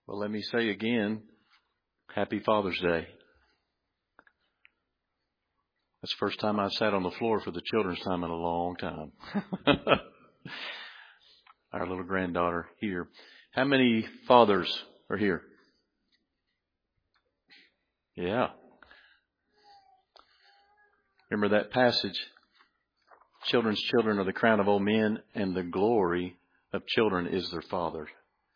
Well, let me say again, Happy Father's Day. That's the first time I've sat on the floor for the children's time in a long time. Our little granddaughter here. How many fathers are here? Yeah. Remember that passage? Children's children are the crown of old men, and the glory of children is their father.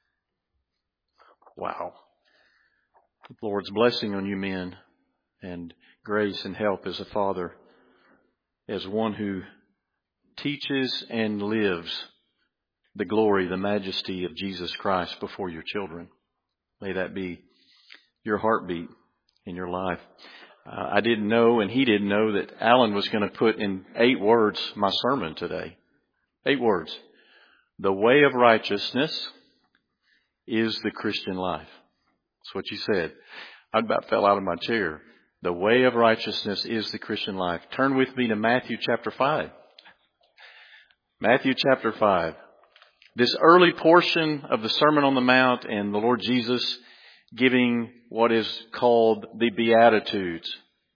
Wow. The Lord's blessing on you men, and grace and help as a father, as one who teaches and lives the glory, the majesty of Jesus Christ before your children. May that be your heartbeat in your life. I didn't know, and he didn't know, that Alan was going to put in 8 words my sermon today. 8 words. The way of righteousness is the Christian life. That's what you said. I about fell out of my chair. The way of righteousness is the Christian life. Turn with me to Matthew chapter 5. Matthew chapter 5. This early portion of the Sermon on the Mount and the Lord Jesus giving what is called the Beatitudes.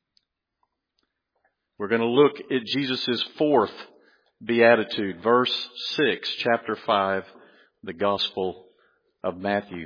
We're going to look at Jesus' 4th Beatitude, verse 6, chapter 5, the Gospel of Matthew.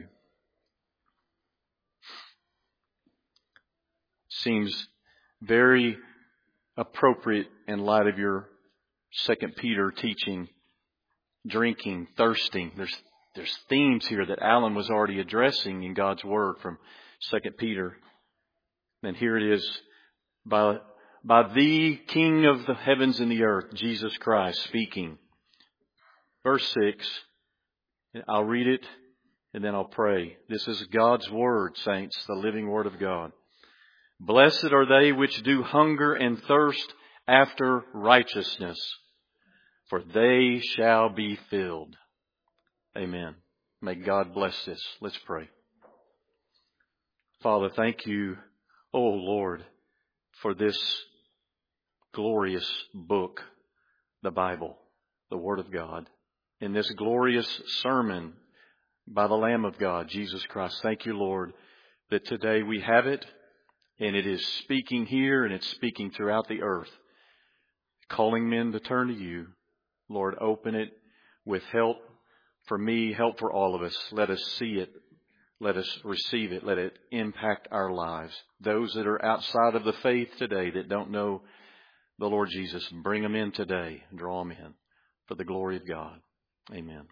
Seems very appropriate in light of your 2 Peter teaching, drinking, thirsting. There's themes here that Alan was already addressing in God's Word from 2 Peter. And here it is, by the King of the heavens and the earth, Jesus Christ, speaking. Verse 6, I'll read it and then I'll pray. This is God's Word, saints, the living Word of God. Blessed are they which do hunger and thirst after righteousness, for they shall be filled. Amen. May God bless this. Let's pray. Father, thank you, O Lord, for this glorious book, the Bible, the Word of God, in this glorious sermon by the Lamb of God, Jesus Christ. Thank you, Lord, that today we have it, and it is speaking here and it's speaking throughout the earth, calling men to turn to you. Lord, open it with help for me, help for all of us. Let us see it. Let us receive it. Let it impact our lives. Those that are outside of the faith today that don't know the Lord Jesus, bring them in today. Draw them in for the glory of God. Amen.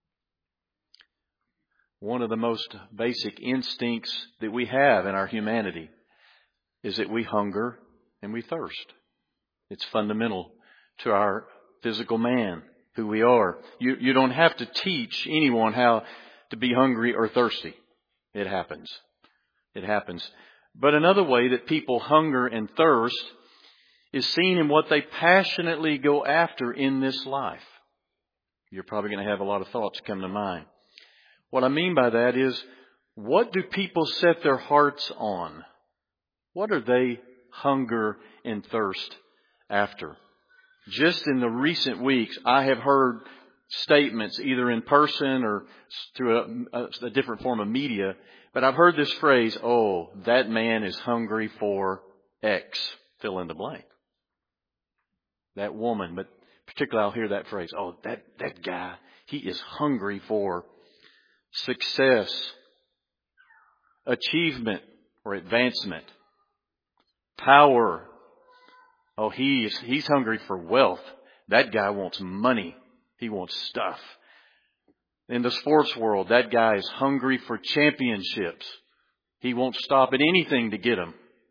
One of the most basic instincts that we have in our humanity is that we hunger and we thirst. It's fundamental to our physical man, who we are. You don't have to teach anyone how to be hungry or thirsty. It happens. It happens. But another way that people hunger and thirst is seen in what they passionately go after in this life. You're probably going to have a lot of thoughts come to mind. What I mean by that is, what do people set their hearts on? What are they hunger and thirst after? Just in the recent weeks, I have heard statements, either in person or through a different form of media, but I've heard this phrase, oh, that man is hungry for X, fill in the blank. That woman, but particularly I'll hear that phrase, oh, that guy, he is hungry for success, achievement, or advancement, power. Oh, he's hungry for wealth. That guy wants money. He wants stuff. In the sports world, that guy is hungry for championships. He won't stop at anything to get them.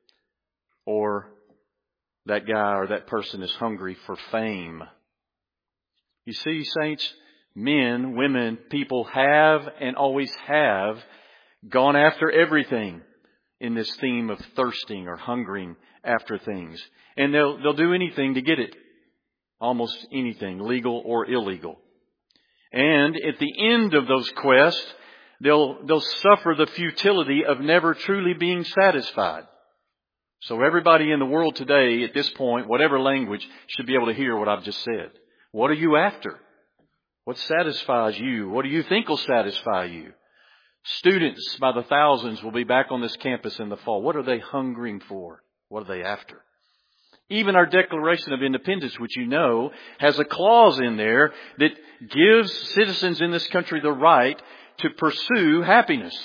Or that guy or that person is hungry for fame. You see, saints, men, women, people have and always have gone after everything in this theme of thirsting or hungering after things. And they'll do anything to get it. Almost anything, legal or illegal. And at the end of those quests, they'll suffer the futility of never truly being satisfied. So everybody in the world today, at this point, whatever language, should be able to hear what I've just said. What are you after? What satisfies you? What do you think will satisfy you? Students by the thousands will be back on this campus in the fall. What are they hungering for? What are they after? Even our Declaration of Independence, which you know, has a clause in there that gives citizens in this country the right to pursue happiness.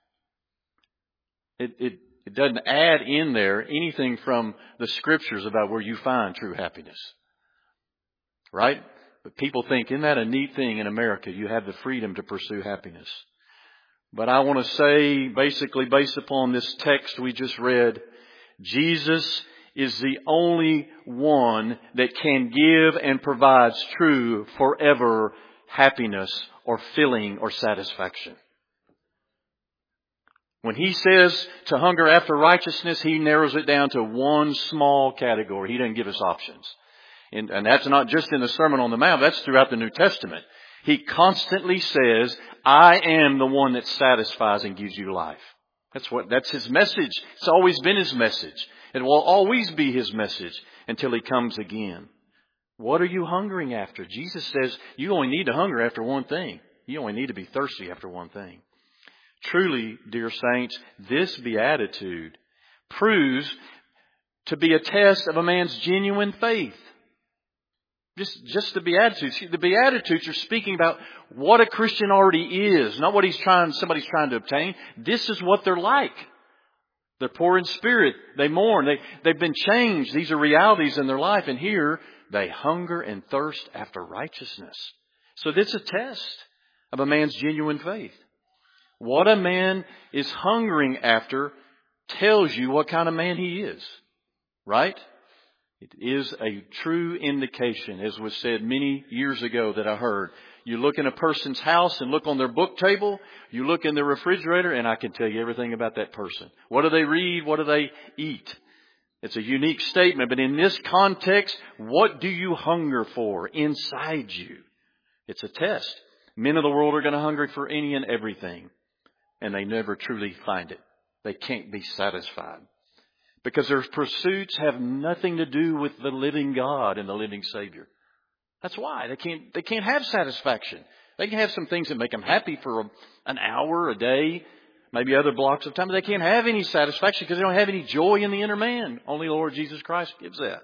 It doesn't add in there anything from the Scriptures about where you find true happiness. Right? But people think, isn't that a neat thing in America? You have the freedom to pursue happiness. But I want to say, basically, based upon this text we just read, Jesus is the only one that can give and provides true, forever happiness or filling or satisfaction. When He says to hunger after righteousness, He narrows it down to one small category. He doesn't give us options. And that's not just in the Sermon on the Mount. That's throughout the New Testament. He constantly says, I am the one that satisfies and gives you life. That's His message. It's always been His message. It will always be His message until He comes again. What are you hungering after? Jesus says you only need to hunger after one thing. You only need to be thirsty after one thing. Truly, dear saints, this beatitude proves to be a test of a man's genuine faith. Just the Beatitudes. The Beatitudes are speaking about what a Christian already is, not what somebody's trying to obtain. This is what they're like. They're poor in spirit. They mourn. They've been changed. These are realities in their life. And here, they hunger and thirst after righteousness. So this is a test of a man's genuine faith. What a man is hungering after tells you what kind of man he is. Right? It is a true indication, as was said many years ago that I heard. You look in a person's house and look on their book table. You look in their refrigerator and I can tell you everything about that person. What do they read? What do they eat? It's a unique statement, but in this context, what do you hunger for inside you? It's a test. Men of the world are going to hunger for any and everything, and they never truly find it. They can't be satisfied. Because their pursuits have nothing to do with the living God and the living Savior. That's why they can't have satisfaction. They can have some things that make them happy for an hour, a day, maybe other blocks of time, but they can't have any satisfaction because they don't have any joy in the inner man. Only the Lord Jesus Christ gives that.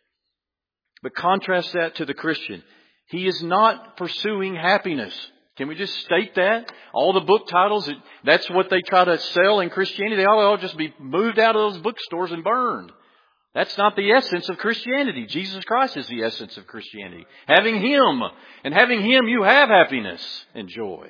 But contrast that to the Christian. He is not pursuing happiness. Can we just state that? All the book titles, that's what they try to sell in Christianity. They all just be moved out of those bookstores and burned. That's not the essence of Christianity. Jesus Christ is the essence of Christianity. Having Him. And having Him, you have happiness and joy.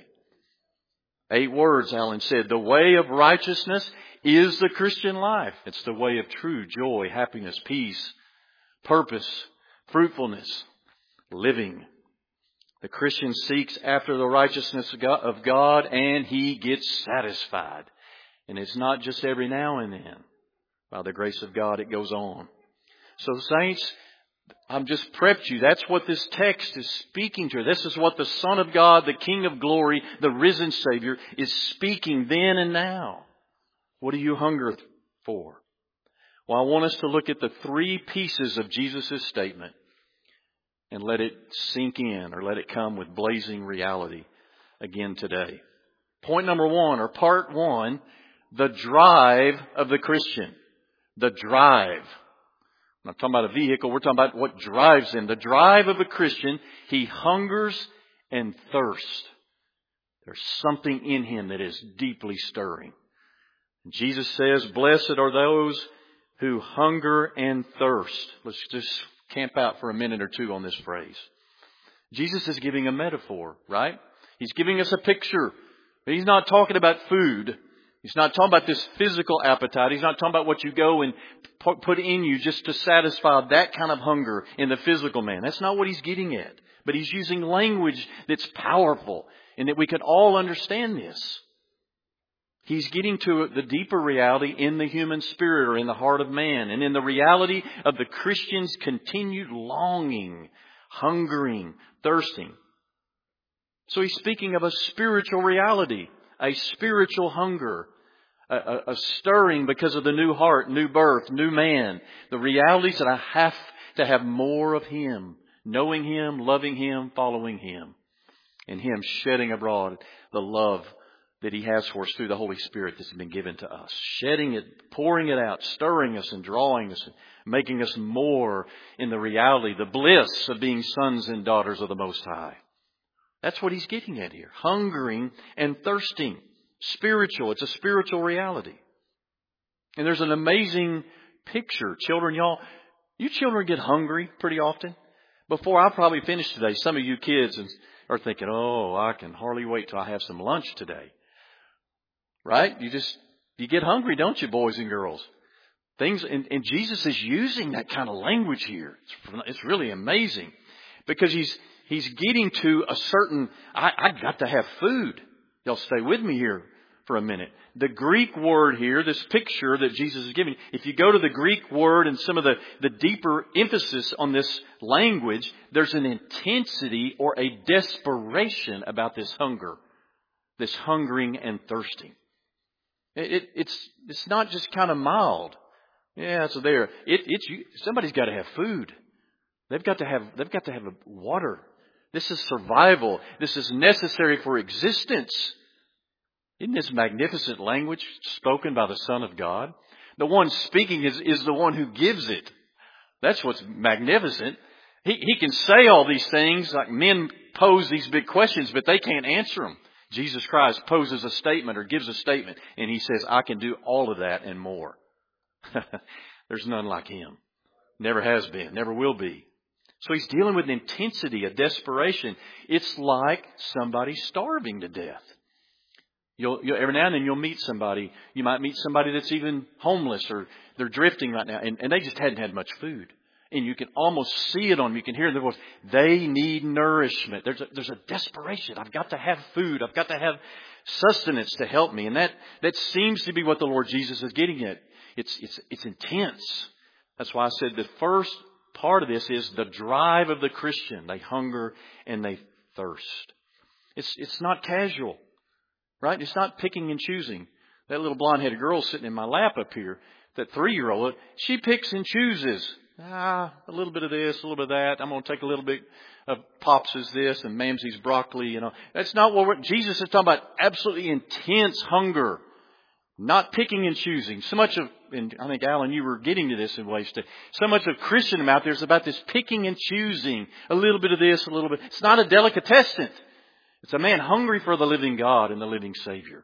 8 words, Alan said. The way of righteousness is the Christian life. It's the way of true joy, happiness, peace, purpose, fruitfulness, living. The Christian seeks after the righteousness of God and he gets satisfied. And it's not just every now and then. By the grace of God, it goes on. So saints, I've just prepped you. That's what this text is speaking to. This is what the Son of God, the King of glory, the risen Savior, is speaking then and now. What do you hunger for? Well, I want us to look at the 3 pieces of Jesus' statement and let it sink in or let it come with blazing reality again today. Point number 1, or part 1, the drive of the Christian. The drive. I'm not talking about a vehicle. We're talking about what drives him. The drive of a Christian, he hungers and thirsts. There's something in him that is deeply stirring. And Jesus says, blessed are those who hunger and thirst. Let's just camp out for a minute or two on this phrase. Jesus is giving a metaphor, right? He's giving us a picture. He's not talking about food. He's not talking about this physical appetite. He's not talking about what you go and put in you just to satisfy that kind of hunger in the physical man. That's not what He's getting at. But He's using language that's powerful and that we can all understand this. He's getting to the deeper reality in the human spirit or in the heart of man and in the reality of the Christian's continued longing, hungering, thirsting. So He's speaking of a spiritual reality, a spiritual hunger, a stirring because of the new heart, new birth, new man. The realities that I have to have more of Him, knowing Him, loving Him, following Him, and Him shedding abroad the love that He has for us through the Holy Spirit that's been given to us. Shedding it, pouring it out, stirring us and drawing us, making us more in the reality, the bliss of being sons and daughters of the Most High. That's what He's getting at here. Hungering and thirsting. Spiritual. It's a spiritual reality. And there's an amazing picture. Children, you children get hungry pretty often. Before I probably finish today, some of you kids are thinking, oh, I can hardly wait till I have some lunch today. Right? You get hungry, don't you, boys and girls? And Jesus is using that kind of language here. It's really amazing. Because He's getting to a certain, I got to have food. Y'all stay with me here for a minute. The Greek word here, this picture that Jesus is giving, if you go to the Greek word and some of the deeper emphasis on this language, there's an intensity or a desperation about this hunger, this hungering and thirsting. It's not just kind of mild. Yeah, it's there. Somebody's got to have food. They've got to have water. This is survival. This is necessary for existence. Isn't this magnificent language spoken by the Son of God? The one speaking is the one who gives it. That's what's magnificent. He can say all these things, like men pose these big questions, but they can't answer them. Jesus Christ poses a statement or gives a statement, and He says, I can do all of that and more. There's none like Him. Never has been, never will be. So He's dealing with an intensity, a desperation. It's like somebody starving to death. You'll every now and then you'll meet somebody. You might meet somebody that's even homeless or they're drifting right now, and they just hadn't had much food. And you can almost see it on them. You can hear in their voice. They need nourishment. There's a desperation. I've got to have food. I've got to have sustenance to help me. And that seems to be what the Lord Jesus is getting at. It's intense. That's why I said the first part of this is the drive of the Christian. They hunger and they thirst. It's not casual, right? It's not picking and choosing. That little blonde-headed girl sitting in my lap up here, that 3-year-old, she picks and chooses. A little bit of this, a little bit of that. I'm going to take a little bit of Pops' this and Mamsie's broccoli. That's not what Jesus is talking about. Absolutely intense hunger. Not picking and choosing. So much of, and I think, Alan, you were getting to this in ways too. So much of Christendom out there is about this picking and choosing. A little bit of this, a little bit. It's not a delicatessen. It's a man hungry for the living God and the living Savior.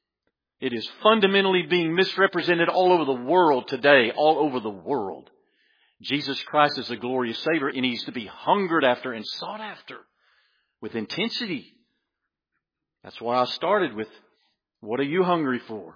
It is fundamentally being misrepresented all over the world today. All over the world. Jesus Christ is a glorious Savior, and He's to be hungered after and sought after with intensity. That's why I started with, what are you hungry for?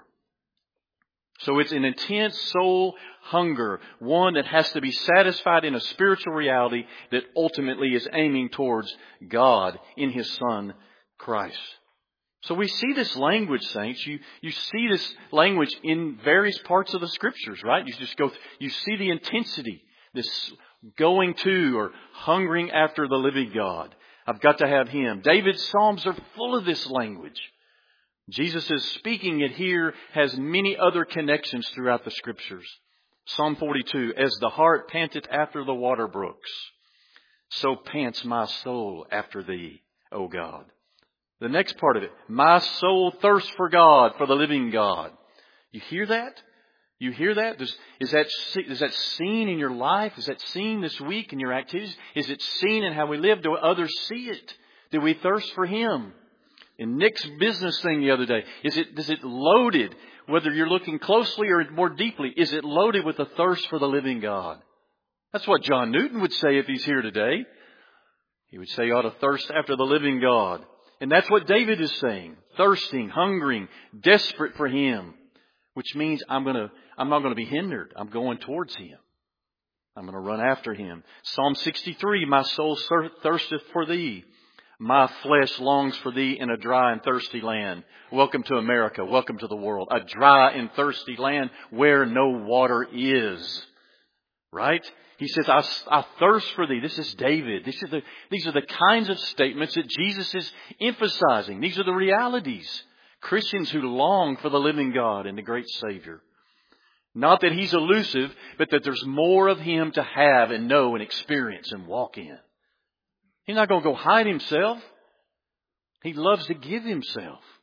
So it's an intense soul hunger, one that has to be satisfied in a spiritual reality that ultimately is aiming towards God in His Son, Christ. So we see this language, saints. You see this language in various parts of the Scriptures, right? You see the intensity, this going to or hungering after the living God. I've got to have Him. David's Psalms are full of this language. Jesus is speaking it here, has many other connections throughout the Scriptures. Psalm 42, as the hart panteth after the water brooks, so pants my soul after Thee, O God. The next part of it, my soul thirsts for God, for the living God. You hear that? You hear that? Is that seen in your life? Is that seen this week in your activities? Is it seen in how we live? Do others see it? Do we thirst for Him? In Nick's business thing the other day, is it loaded, whether you're looking closely or more deeply, is it loaded with a thirst for the living God? That's what John Newton would say if he's here today. He would say you ought to thirst after the living God. And that's what David is saying. Thirsting, hungering, desperate for Him. Which means I'm not going to be hindered. I'm going towards Him. I'm going to run after Him. Psalm 63, my soul thirsteth for Thee. My flesh longs for Thee in a dry and thirsty land. Welcome to America. Welcome to the world. A dry and thirsty land where no water is. Right? He says, I thirst for Thee. This is David. These are the kinds of statements that Jesus is emphasizing. These are the realities. Christians who long for the living God and the great Savior. Not that He's elusive, but that there's more of Him to have and know and experience and walk in. He's not going to go hide Himself. He loves to give Himself.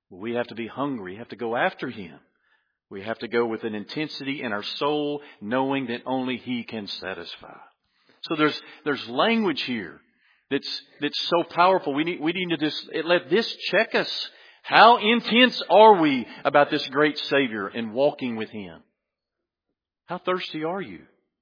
We have to be hungry. We have to go after Him. We have to go with an intensity in our soul, knowing that only He can satisfy. So there's language here that's so powerful. We need to just let this check us. How intense are we about this great Savior and walking with Him? How thirsty are you?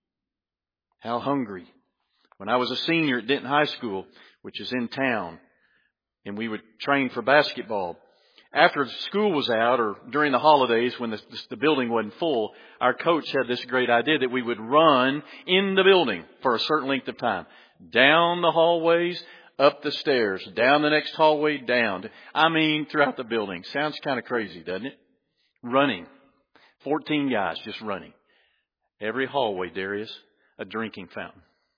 How hungry? When I was a senior at Denton High School, which is in town, and we would train for basketball, after school was out or during the holidays when the building wasn't full, our coach had this great idea that we would run in the building for a certain length of time. Down the hallways, up the stairs, down the next hallway, down. I mean, throughout the building. Sounds kind of crazy, doesn't it? Running. 14 guys just running. Every hallway, Darius, a drinking fountain.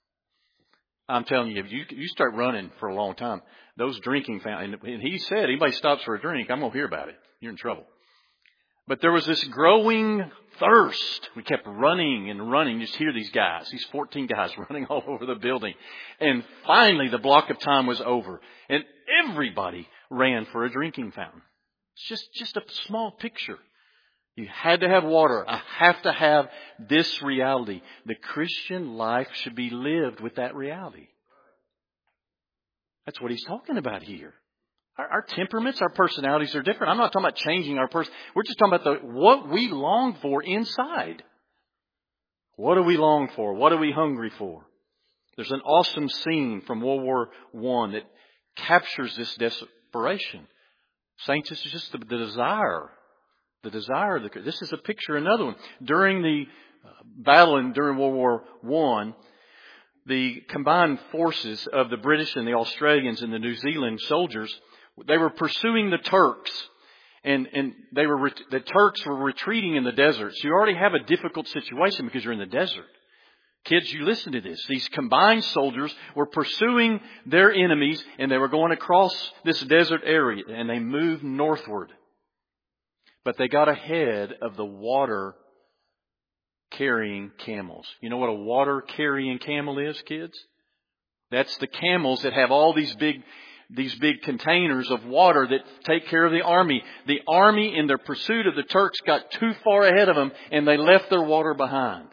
I'm telling you, if you start running for a long time, those drinking fountains, and he said, anybody stops for a drink, I'm going to hear about it. You're in trouble. But there was this growing thirst. We kept running and running. You just hear these guys, these 14 guys running all over the building. And finally, the block of time was over. And everybody ran for a drinking fountain. It's just a small picture. You had to have water. I have to have this reality. The Christian life should be lived with that reality. That's what he's talking about here. Our temperaments, our personalities are different. I'm not talking about changing our person. We're just talking about what we long for inside. What do we long for? What are we hungry for? There's an awesome scene from World War I that captures this desperation. Saints, this is just the desire. The desire of this is a picture, another one. During the battle and during World War I, the combined forces of the British and the Australians and the New Zealand soldiers, they were pursuing the Turks. And the Turks were retreating in the desert. So you already have a difficult situation because you're in the desert. Kids, you listen to this. These combined soldiers were pursuing their enemies and they were going across this desert area and they moved northward. But they got ahead of the water-carrying camels. You know what a water-carrying camel is, kids? That's the camels that have all these big containers of water that take care of the army. The army, in their pursuit of the Turks, got too far ahead of them, and they left their water behind.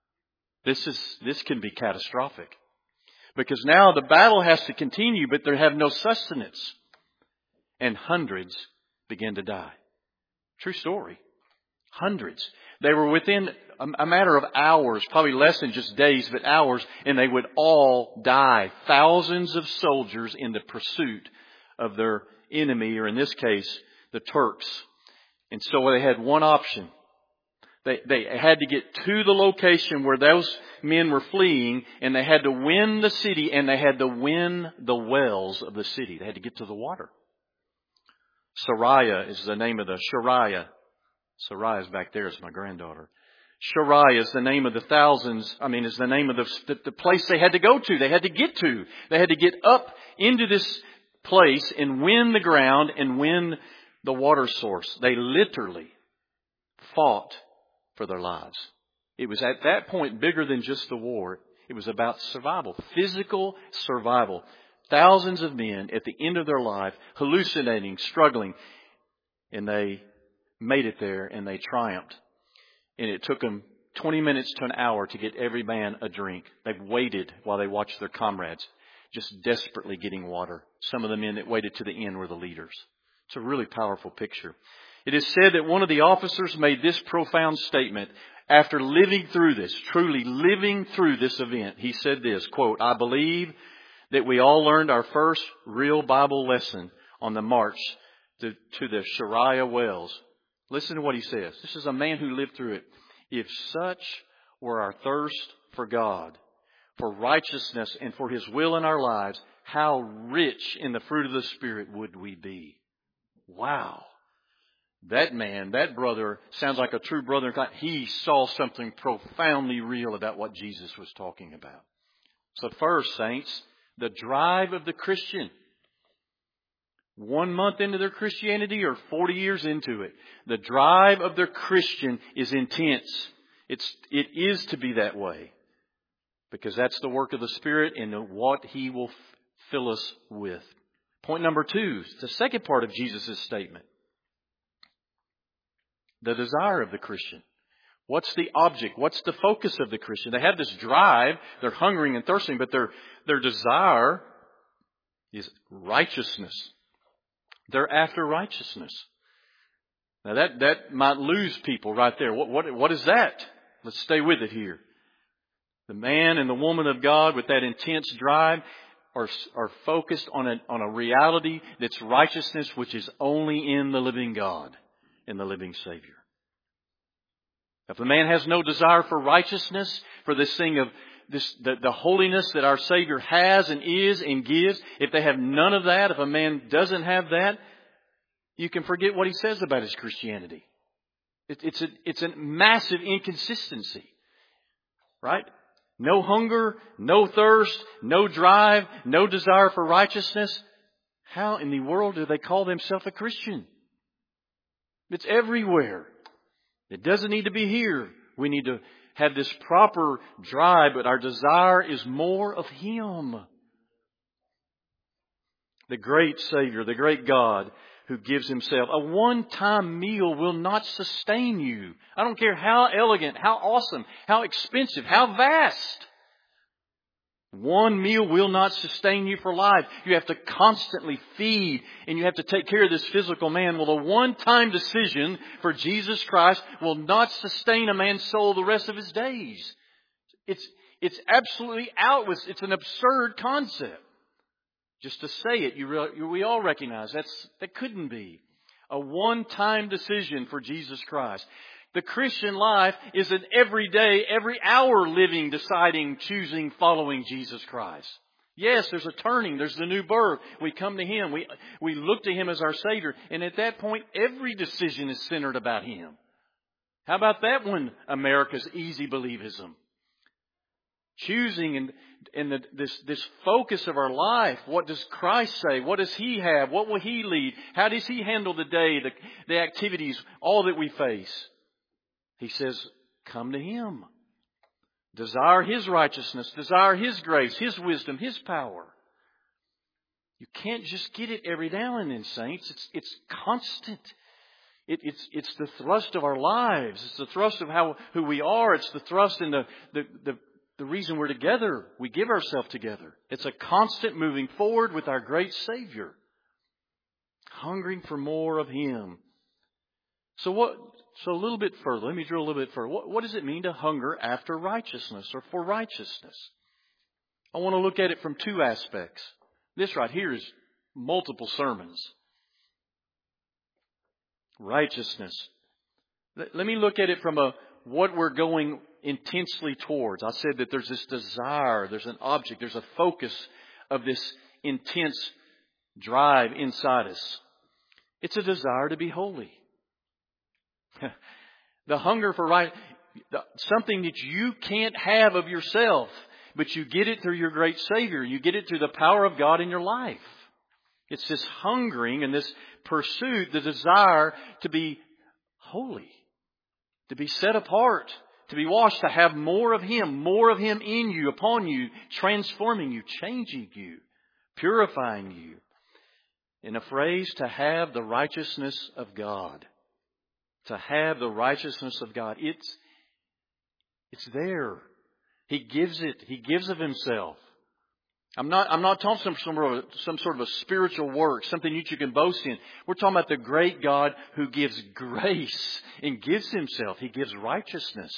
This can be catastrophic. Because now the battle has to continue, but they have no sustenance. And hundreds begin to die. True story. Hundreds. They were within a matter of hours, probably less than just days, but hours, and they would all die. Thousands of soldiers in the pursuit of their enemy, or in this case, the Turks. And so they had one option. They had to get to the location where those men were fleeing, and they had to win the city, and they had to win the wells of the city. They had to get to the water. Sariah is the name of the Shariah. Sariah's back there. It's my granddaughter. Shariah is the name of the is the name of the place they had to go to. They had to get to. They had to get up into this place and win the ground and win the water source. They literally fought for their lives. It was at that point bigger than just the war. It was about survival, physical survival. Thousands of men at the end of their life, hallucinating, struggling, and they made it there and they triumphed. And it took them 20 minutes to an hour to get every man a drink. They waited while they watched their comrades just desperately getting water. Some of the men that waited to the end were the leaders. It's a really powerful picture. It is said that one of the officers made this profound statement after living through this, truly living through this event. He said this, quote, "I believe that we all learned our first real Bible lesson on the march to the Shariah wells." Listen to what he says. This is a man who lived through it. "If such were our thirst for God, for righteousness, and for His will in our lives, how rich in the fruit of the Spirit would we be?" Wow. That man, that brother, sounds like a true brother in Christ. He saw something profoundly real about what Jesus was talking about. So first, saints, the drive of the Christian. 1 month into their Christianity or 40 years into it. The drive of the Christian is intense. It is to be that way. Because that's the work of the Spirit and what He will fill us with. Point number 2, the second part of Jesus' statement. the desire of the Christian? What's the object? What's the focus of the Christian? They have this drive. They're hungering and thirsting, but their desire is righteousness. They're after righteousness. Now that might lose people right there. What is that? Let's stay with it here. The man and the woman of God with that intense drive are focused on a reality that's righteousness, which is only in the living God, in the living Savior. If a man has no desire for righteousness, for this thing of the holiness that our Savior has and is and gives, if they have none of that, if a man doesn't have that, you can forget what he says about his Christianity. It's a massive inconsistency, right? No hunger, no thirst, no drive, no desire for righteousness. How in the world do they call themselves a Christian? It's everywhere. It doesn't need to be here. We need to have this proper drive, but our desire is more of Him. The great Savior, the great God who gives Himself. A one-time meal will not sustain you. I don't care how elegant, how awesome, how expensive, how vast. One meal will not sustain you for life. You have to constantly feed and you have to take care of this physical man. Well, a one-time decision for Jesus Christ will not sustain a man's soul the rest of his days. It's absolutely it's an absurd concept. Just to say it, we all recognize that couldn't be. A one-time decision for Jesus Christ. The Christian life is an everyday, every hour living, deciding, choosing, following Jesus Christ. Yes, there's a turning. There's the new birth. We come to Him. We look to Him as our Savior. And at that point, every decision is centered about Him. How about that one, America's easy believism? Choosing and this focus of our life. What does Christ say? What does He have? What will He lead? How does He handle the day, the activities, all that we face? He says, come to Him. Desire His righteousness. Desire His grace, His wisdom, His power. You can't just get it every now and then, saints. It's constant. It's the thrust of our lives. It's the thrust of who we are. It's the thrust in the reason we're together. We give ourselves together. It's a constant moving forward with our great Savior. Hungering for more of Him. So a little bit further, let me drill a little bit further. What does it mean to hunger after righteousness or for righteousness? I want to look at it from two aspects. This right here is multiple sermons. Righteousness. Let me look at it from what we're going intensely towards. I said that there's this desire, there's an object, there's a focus of this intense drive inside us. It's a desire to be holy. The hunger for something that you can't have of yourself, but you get it through your great Savior. You get it through the power of God in your life. It's this hungering and this pursuit, the desire to be holy, to be set apart, to be washed, to have more of Him in you, upon you, transforming you, changing you, purifying you. In a phrase, to have the righteousness of God. To have the righteousness of God. It's there. He gives it. He gives of Himself. I'm not talking some sort of a spiritual work, something that you can boast in. We're talking about the great God who gives grace and gives Himself. He gives righteousness.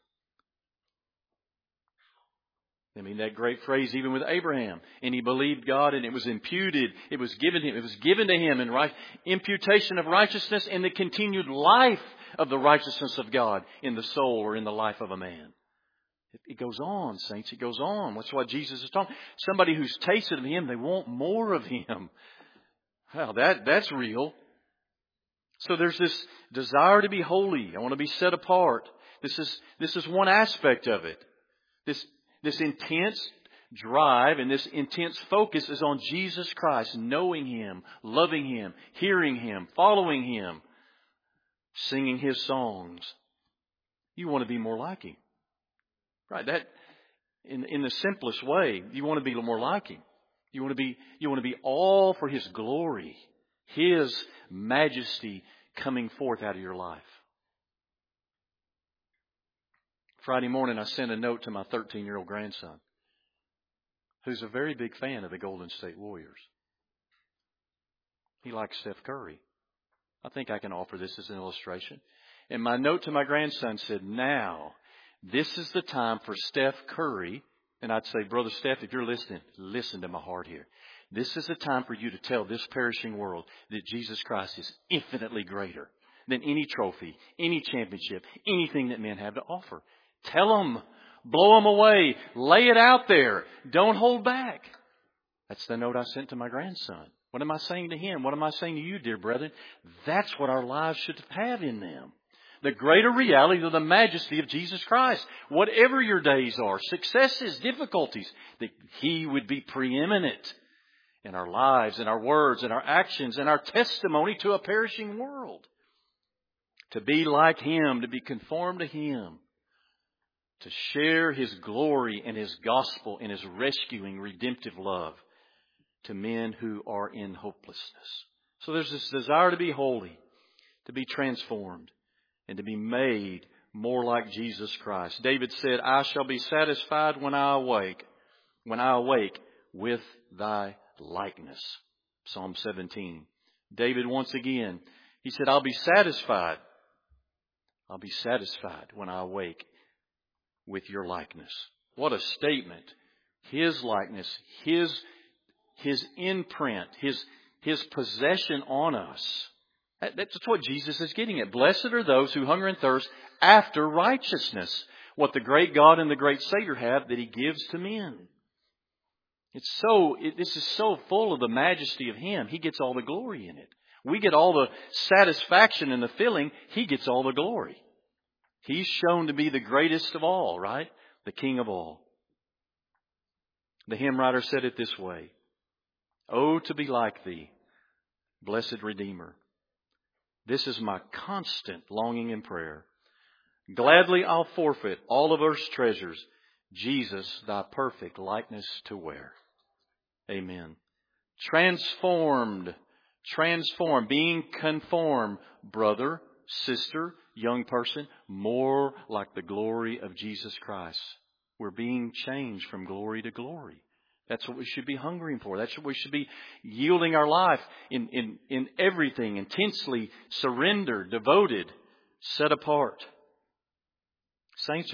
I mean, that great phrase even with Abraham. And he believed God and it was imputed. It was given him. It was given to him in imputation of righteousness and the continued life of the righteousness of God in the soul or in the life of a man. It goes on, saints. It goes on. That's why Jesus is talking. Somebody who's tasted of Him, they want more of Him. Well, that's real. So there's this desire to be holy. I want to be set apart. This is one aspect of it. This intense drive and this intense focus is on Jesus Christ, knowing Him, loving Him, hearing Him, following Him, singing His songs. You want to be more like Him. Right? That in the simplest way, you want to be more like Him. You want to be all for His glory, His majesty coming forth out of your life. Friday morning, I sent a note to my 13-year-old grandson, who's a very big fan of the Golden State Warriors. He likes Steph Curry. I think I can offer this as an illustration. And my note to my grandson said, now, this is the time for Steph Curry. And I'd say, Brother Steph, if you're listening, listen to my heart here. This is the time for you to tell this perishing world that Jesus Christ is infinitely greater than any trophy, any championship, anything that men have to offer. Tell them, blow them away, lay it out there. Don't hold back. That's the note I sent to my grandson. What am I saying to him? What am I saying to you, dear brethren? That's what our lives should have in them. The greater reality of the majesty of Jesus Christ. Whatever your days are, successes, difficulties, that He would be preeminent in our lives, in our words, in our actions, in our testimony to a perishing world. To be like Him, to be conformed to Him. To share His glory and His gospel and His rescuing, redemptive love to men who are in hopelessness. So there's this desire to be holy, to be transformed, and to be made more like Jesus Christ. David said, I shall be satisfied when I awake with Thy likeness. Psalm 17. David once again, he said, I'll be satisfied. I'll be satisfied when I awake with Your likeness. What a statement. His likeness, His imprint, His possession on us. That's what Jesus is getting at. Blessed are those who hunger and thirst after righteousness. What the great God and the great Savior have that He gives to men. This is so full of the majesty of Him. He gets all the glory in it. We get all the satisfaction and the filling. He gets all the glory. He's shown to be the greatest of all, right? The King of all. The hymn writer said it this way. Oh, to be like Thee, blessed Redeemer. This is my constant longing and prayer. Gladly I'll forfeit all of earth's treasures, Jesus, Thy perfect likeness to wear. Amen. Transformed, being conformed, brother, sister, young person, more like the glory of Jesus Christ. We're being changed from glory to glory. That's what we should be hungering for. That's what we should be yielding our life in everything, intensely surrendered, devoted, set apart. Saints,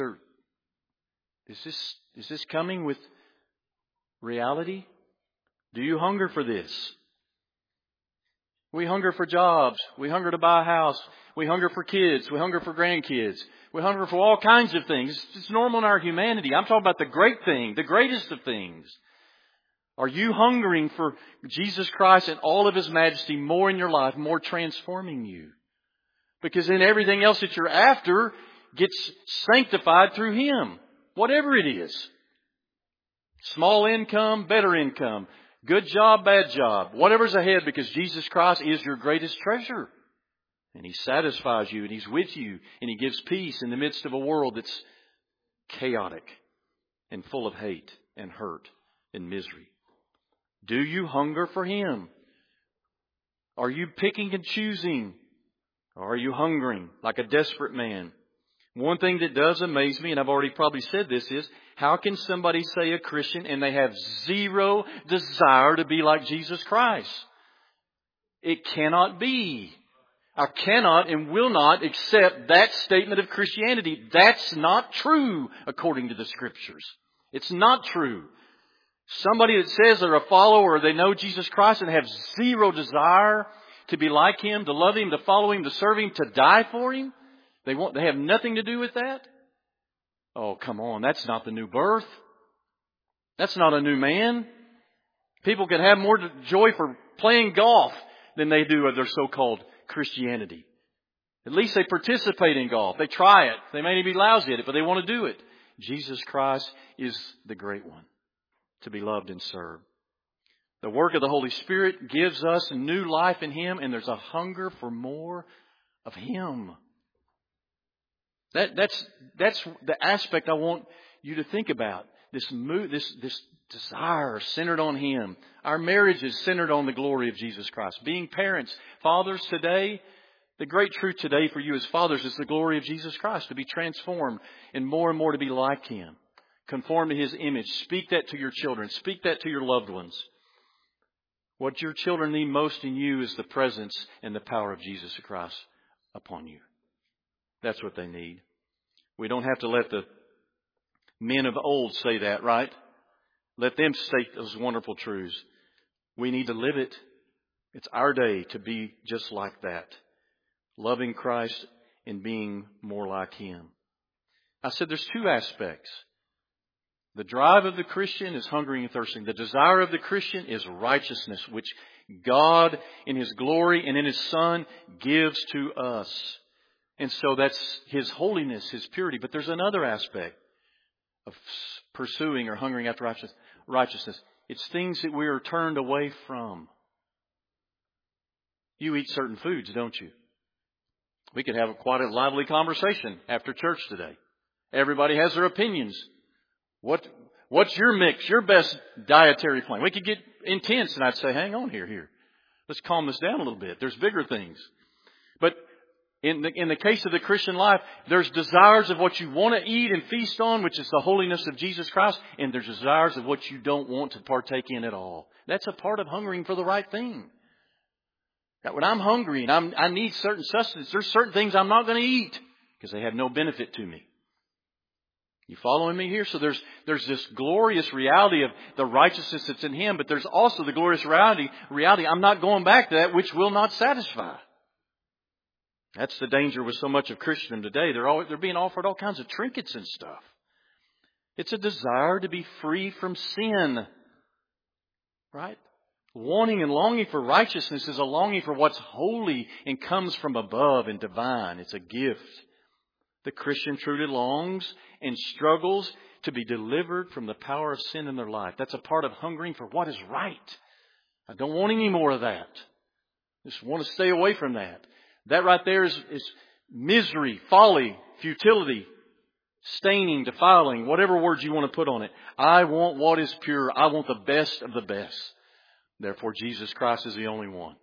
is this coming with reality? Do you hunger for this? We hunger for jobs. We hunger to buy a house. We hunger for kids. We hunger for grandkids. We hunger for all kinds of things. It's normal in our humanity. I'm talking about the great thing, the greatest of things. Are you hungering for Jesus Christ and all of His majesty more in your life, more transforming you? Because then everything else that you're after gets sanctified through Him. Whatever it is. Small income, better income. Good job, bad job. Whatever's ahead, because Jesus Christ is your greatest treasure. And He satisfies you and He's with you and He gives peace in the midst of a world that's chaotic and full of hate and hurt and misery. Do you hunger for Him? Are you picking and choosing? Or are you hungering like a desperate man? One thing that does amaze me, and I've already probably said this, is how can somebody say a Christian and they have zero desire to be like Jesus Christ? It cannot be. I cannot and will not accept that statement of Christianity. That's not true according to the Scriptures. It's not true. Somebody that says they're a follower or they know Jesus Christ and have zero desire to be like Him, to love Him, to follow Him, to serve Him, to die for Him. They have nothing to do with that? Oh, come on. That's not the new birth. That's not a new man. People can have more joy for playing golf than they do of their so-called Christianity. At least they participate in golf. They try it. They may be lousy at it, but they want to do it. Jesus Christ is the great one to be loved and served. The work of the Holy Spirit gives us new life in Him, and there's a hunger for more of Him. That's the aspect I want you to think about. This desire centered on Him. Our marriage is centered on the glory of Jesus Christ. Being parents, fathers today, The great truth today for you as fathers is the glory of Jesus Christ, to be transformed and more to be like Him. Conform to His image. Speak that to your children. Speak that to your loved ones. What your children need most in you is the presence and the power of Jesus Christ upon you. That's what they need. We don't have to let the men of old say that, right? Let them state those wonderful truths. We need to live it. It's our day to be just like that. Loving Christ and being more like Him. I said there's two aspects. The drive of the Christian is hungering and thirsting. The desire of the Christian is righteousness, which God in His glory and in His Son gives to us. And so that's His holiness, His purity. But there's another aspect of pursuing or hungering after righteousness. It's things that we are turned away from. You eat certain foods, don't you? We could have quite a lively conversation after church today. Everybody has their opinions. What's your mix, your best dietary plan? We could get intense and I'd say, hang on here. Let's calm this down a little bit. There's bigger things. But in the case of the Christian life, there's desires of what you want to eat and feast on, which is the holiness of Jesus Christ. And there's desires of what you don't want to partake in at all. That's a part of hungering for the right thing. That when I'm hungry and I need certain sustenance, there's certain things I'm not going to eat because they have no benefit to me. You following me here? So there's this glorious reality of the righteousness that's in Him, but there's also the glorious reality I'm not going back to that which will not satisfy. That's the danger with so much of Christendom today. They're being offered all kinds of trinkets and stuff. It's a desire to be free from sin. Right? Wanting and longing for righteousness is a longing for what's holy and comes from above and divine. It's a gift. The Christian truly longs and struggles to be delivered from the power of sin in their life. That's a part of hungering for what is right. I don't want any more of that. I just want to stay away from that. That right there is misery, folly, futility, staining, defiling, whatever words you want to put on it. I want what is pure. I want the best of the best. Therefore, Jesus Christ is the only one.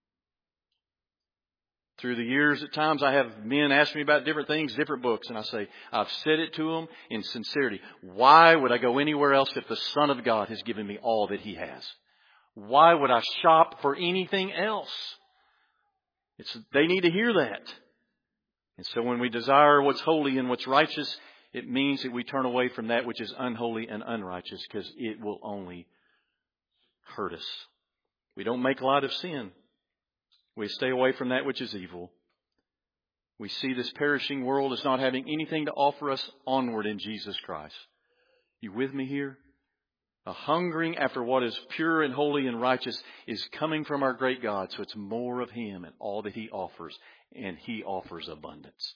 Through the years, at times, I have men ask me about different things, different books, and I say, I've said it to them in sincerity. Why would I go anywhere else if the Son of God has given me all that He has? Why would I shop for anything else? They need to hear that. And so when we desire what's holy and what's righteous, it means that we turn away from that which is unholy and unrighteous, because it will only hurt us. We don't make light of sin. We stay away from that which is evil. We see this perishing world as not having anything to offer us onward in Jesus Christ. You with me here? A hungering after what is pure and holy and righteous is coming from our great God. So it's more of Him and all that He offers. And He offers abundance.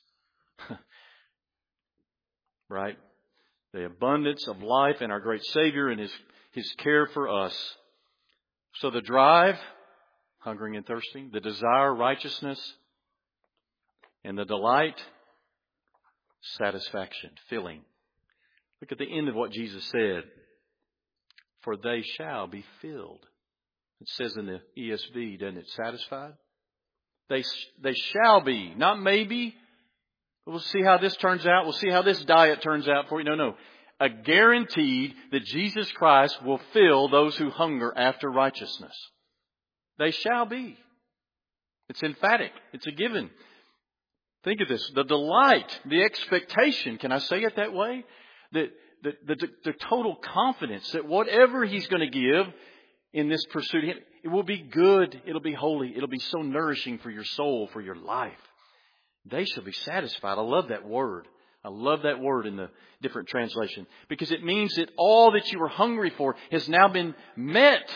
Right? The abundance of life in our great Savior and His care for us. So the drive, hungering and thirsting, the desire, righteousness, and the delight, satisfaction, filling. Look at the end of what Jesus said. For they shall be filled. It says in the ESV, doesn't it? Satisfied? They shall be, not maybe. We'll see how this turns out. We'll see how this diet turns out for you. No. A guaranteed that Jesus Christ will fill those who hunger after righteousness. They shall be. It's emphatic. It's a given. Think of this. The delight, the expectation, can I say it that way? The total confidence that whatever He's going to give in this pursuit, it will be good. It'll be holy. It'll be so nourishing for your soul, for your life. They shall be satisfied. I love that word. I love that word in the different translation, because it means that all that you were hungry for has now been met.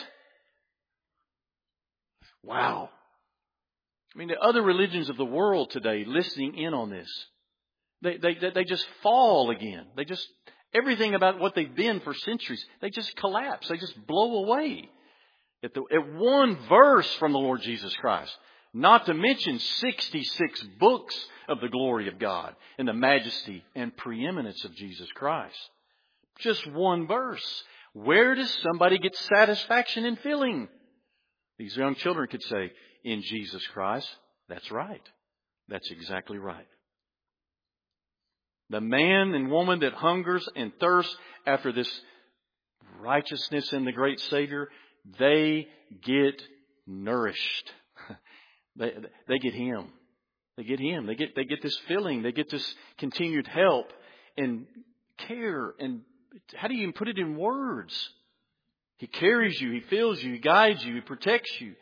Wow. I mean, the other religions of the world today listening in on this, they just fall again. Everything about what they've been for centuries, they just collapse. They just blow away at one verse from the Lord Jesus Christ. Not to mention 66 books of the glory of God and the majesty and preeminence of Jesus Christ. Just one verse. Where does somebody get satisfaction and filling? These young children could say, in Jesus Christ. That's right. That's exactly right. The man and woman that hungers and thirsts after this righteousness in the great Savior, they get nourished. They get Him. They get Him. They get this filling. They get this continued help and care. And how do you even put it in words? He carries you. He fills you. He guides you. He protects you.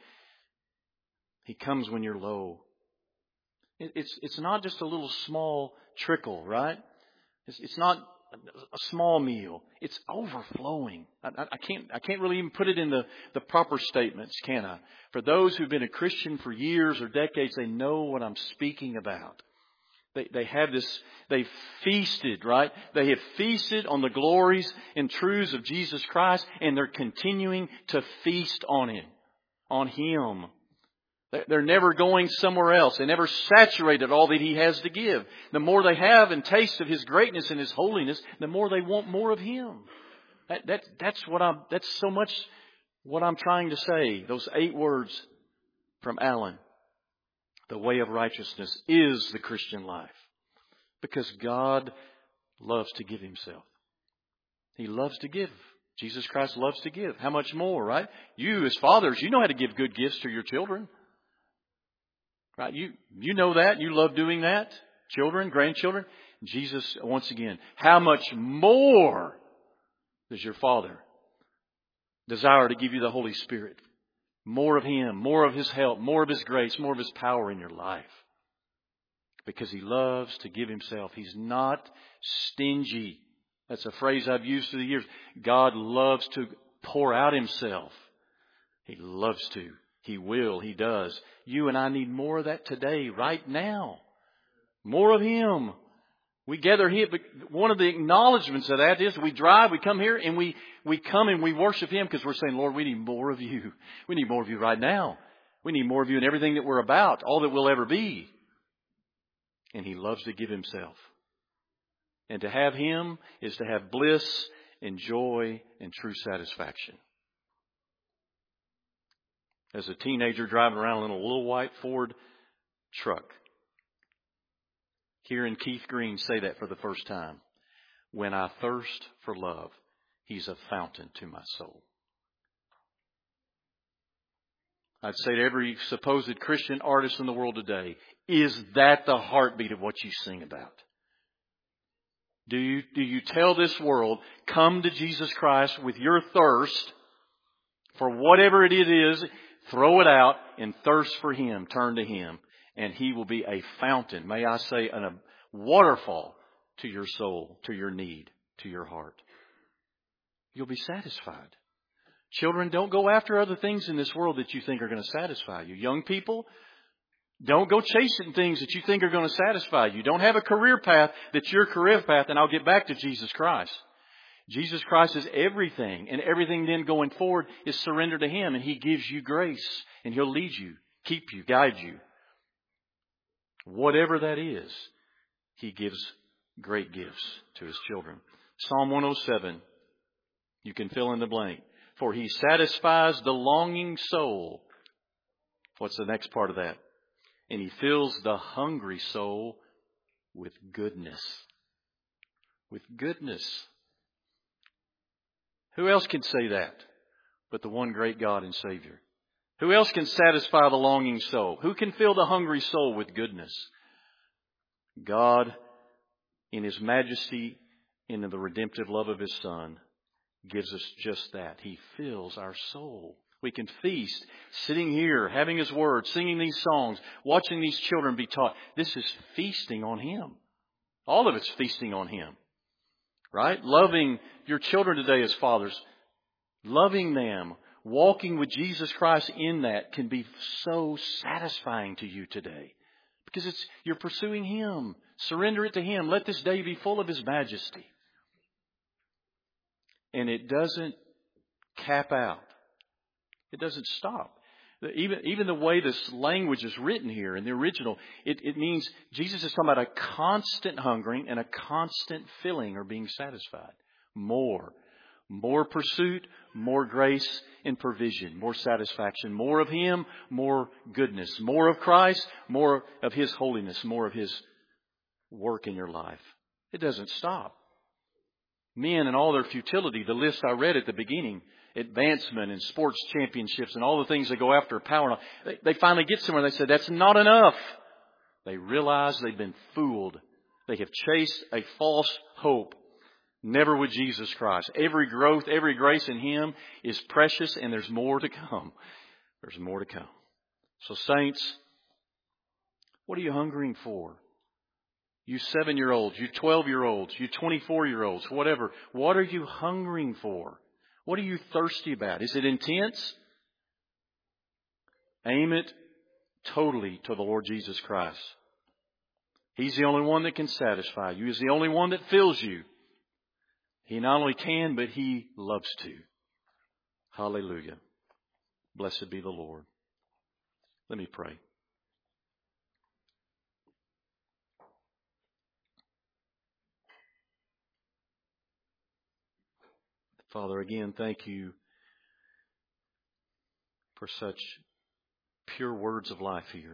He comes when you're low. It's not just a little small trickle, right? It's not a small meal. It's overflowing. I can't really even put it in the proper statements, can I? For those who've been a Christian for years or decades, they know what I'm speaking about. They have this, they've feasted, right? They have feasted on the glories and truths of Jesus Christ, and they're continuing to feast on Him, on Him. They're never going somewhere else. They never saturated all that He has to give. The more they have and taste of His greatness and His holiness, the more they want more of Him. That's so much what I'm trying to say. Those 8 words from Alan. The way of righteousness is the Christian life. Because God loves to give Himself. He loves to give. Jesus Christ loves to give. How much more, right? You as fathers, you know how to give good gifts to your children. Right? You know that. You love doing that. Children, grandchildren. Jesus, once again, how much more does your Father desire to give you the Holy Spirit? More of Him, more of His help, more of His grace, more of His power in your life. Because He loves to give Himself. He's not stingy. That's a phrase I've used through the years. God loves to pour out Himself. He loves to. He will. He does. You and I need more of that today, right now. More of Him. We gather here, but one of the acknowledgments of that is we drive, we come here, and we come and we worship Him because we're saying, Lord, we need more of You. We need more of You right now. We need more of You in everything that we're about, all that we'll ever be. And He loves to give Himself. And to have Him is to have bliss and joy and true satisfaction. As a teenager driving around in a little white Ford truck, hearing Keith Green say that for the first time. When I thirst for love, He's a fountain to my soul. I'd say to every supposed Christian artist in the world today, is that the heartbeat of what you sing about? Do you tell this world, come to Jesus Christ with your thirst for whatever it is, throw it out and thirst for Him, turn to Him, and He will be a fountain, may I say, a waterfall to your soul, to your need, to your heart. You'll be satisfied. Children, don't go after other things in this world that you think are going to satisfy you. Young people, don't go chasing things that you think are going to satisfy you. Don't have a career path that's your career path, and I'll get back to Jesus Christ. Jesus Christ is everything, and everything then going forward is surrender to Him, and He gives you grace, and He'll lead you, keep you, guide you. Whatever that is, He gives great gifts to His children. Psalm 107, you can fill in the blank. For He satisfies the longing soul. What's the next part of that? And He fills the hungry soul with goodness. With goodness. Who else can say that but the one great God and Savior? Who else can satisfy the longing soul? Who can fill the hungry soul with goodness? God, in His majesty and in the redemptive love of His Son, gives us just that. He fills our soul. We can feast, sitting here, having His Word, singing these songs, watching these children be taught. This is feasting on Him. All of it's feasting on Him. Right? Loving your children today as fathers. Loving them. Walking with Jesus Christ in that can be so satisfying to you today. Because you're pursuing Him. Surrender it to Him. Let this day be full of His majesty. And it doesn't cap out. It doesn't stop. Even the way this language is written here in the original, it means Jesus is talking about a constant hungering and a constant filling or being satisfied. More More pursuit, more grace and provision, more satisfaction, more of Him, more goodness, more of Christ, more of His holiness, more of His work in your life. It doesn't stop. Men and all their futility, the list I read at the beginning, advancement and sports championships and all the things they go after, power, they finally get somewhere. They say, that's not enough. They realize they've been fooled. They have chased a false hope. Never with Jesus Christ. Every growth, every grace in Him is precious, and there's more to come. There's more to come. So saints, what are you hungering for? You 7-year-olds, you 12-year-olds, you 24-year-olds, whatever. What are you hungering for? What are you thirsty about? Is it intense? Aim it totally to the Lord Jesus Christ. He's the only one that can satisfy you. He's the only one that fills you. He not only can, but He loves to. Hallelujah. Blessed be the Lord. Let me pray. Father, again, thank You for such pure words of life here.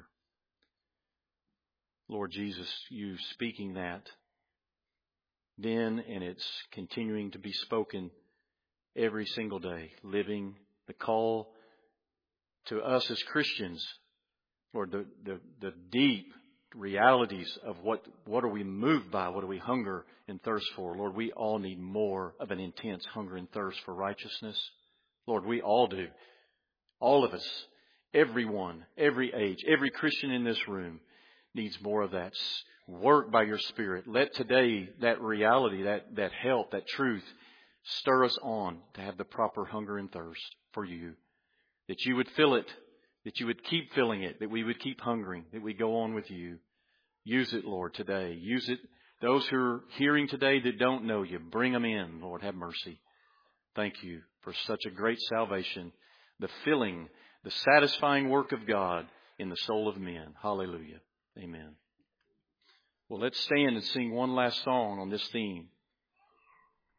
Lord Jesus, You speaking that then, and it's continuing to be spoken every single day, living the call to us as Christians. Lord, the deep realities of what are we moved by, what do we hunger and thirst for. Lord, we all need more of an intense hunger and thirst for righteousness. Lord, we all do. All of us, everyone, every age, every Christian in this room needs more of that. Work by Your Spirit. Let today that reality, that help, that truth stir us on to have the proper hunger and thirst for You. That You would fill it, that You would keep filling it, that we would keep hungering, that we go on with You. Use it, Lord, today. Use it. Those who are hearing today that don't know You, bring them in. Lord, have mercy. Thank You for such a great salvation, the filling, the satisfying work of God in the soul of men. Hallelujah. Amen. Well, let's stand and sing one last song on this theme.